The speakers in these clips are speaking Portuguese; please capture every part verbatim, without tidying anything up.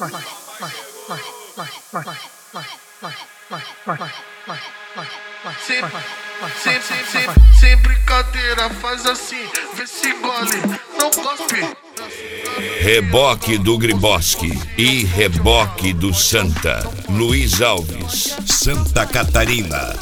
Sem, sem, sem, sem brincadeira, faz assim, vê se gole, não cospe. Reboque do Griboski e reboque do Santa. Luiz Alves, Santa Catarina.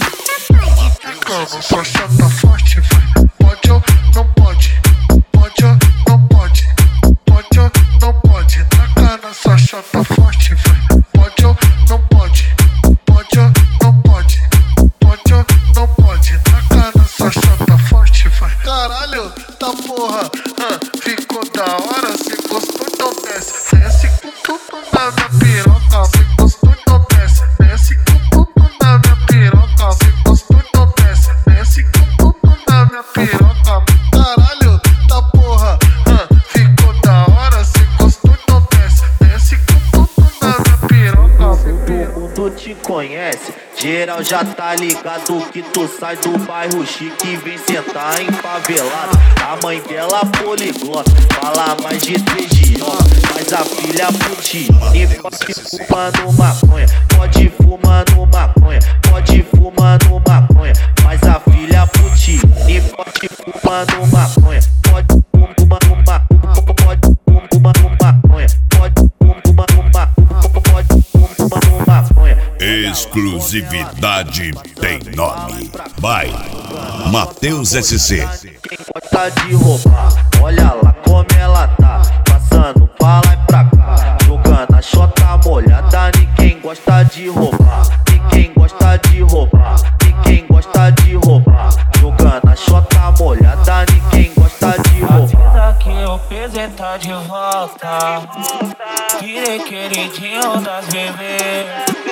Ficando só chata forte, vai. Pode ou não pode? Pode ou não pode? Pode ou não pode? Taca na sua chata forte, vai. Pode ou não pode? Pode ou não pode? Pode ou não pode? Taca na sua chata forte, vai. Caralho, tá porra, ah, ficou da hora, cê gostou, então desce. Desce com tudo na minha piroca, cê gostou, então desce. Desce com tudo na minha piroca, cê gostou, então desce. Desce com tudo na minha piroca. Caralho, tá porra, ah, ficou da hora, cê gostou, então desce. Desce com tudo na minha piroca. Todo mundo te conhece, geral já tá ligado que tu sai do bairro chique e vem sentar em favelado. A mãe dela poliglota, fala mais de três idiomas, mas a filha puti e pode fumando maconha, pode fumando maconha, pode fumando maconha, mas a filha puti e pode fumando maconha, pode fumando maconha, pode fumando maconha, pode fumando maconha, pode fumando maconha. Exclusividade tem nome. Vai, Matheus S C. Quem gosta de roubar, olha lá como ela tá, passando pra lá e pra cá, jogando a chota molhada. Ninguém gosta de roubar, ninguém gosta de roubar, ninguém gosta de roubar, jogando a chota molhada. Ninguém gosta de roubar. A vida que eu fiz tá de volta, virei queridinho das bebês.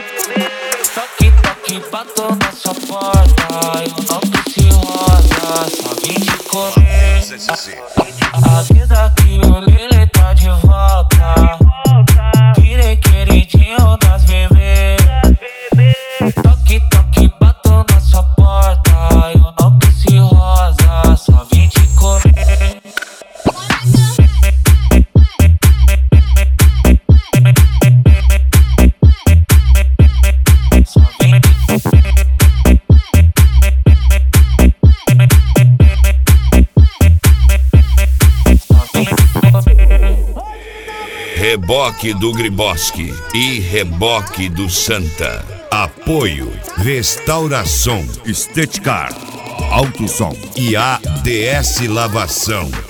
Toque, toque, bato na sua porta, eu não preciso rosa, só vim te comer. A vida que eu lelê tá de volta, virei queridinho das bebês. Toque, toque, bato na sua porta, eu não preciso rosa, só vim te comer. Reboque do Griboski e reboque do Santa. Apoio Restauração Estética, Autosom e A D S Lavação.